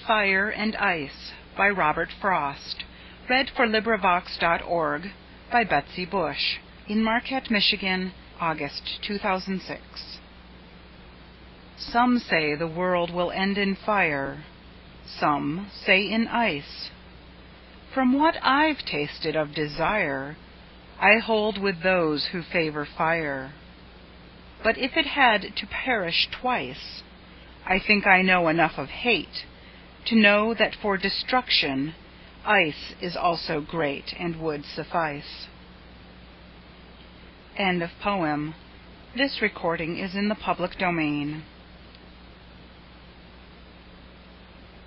Fire and Ice by Robert Frost. LibriVox.org by Betsy Bush. In Marquette, Michigan, August 2006. Some say the world will end in fire. Some say in ice. From what I've tasted of desire, I hold with those who favor fire. But if it had to perish twice, I think I know enough of hate to know that for destruction ice is also great and would suffice. End of poem. This recording is in the public domain.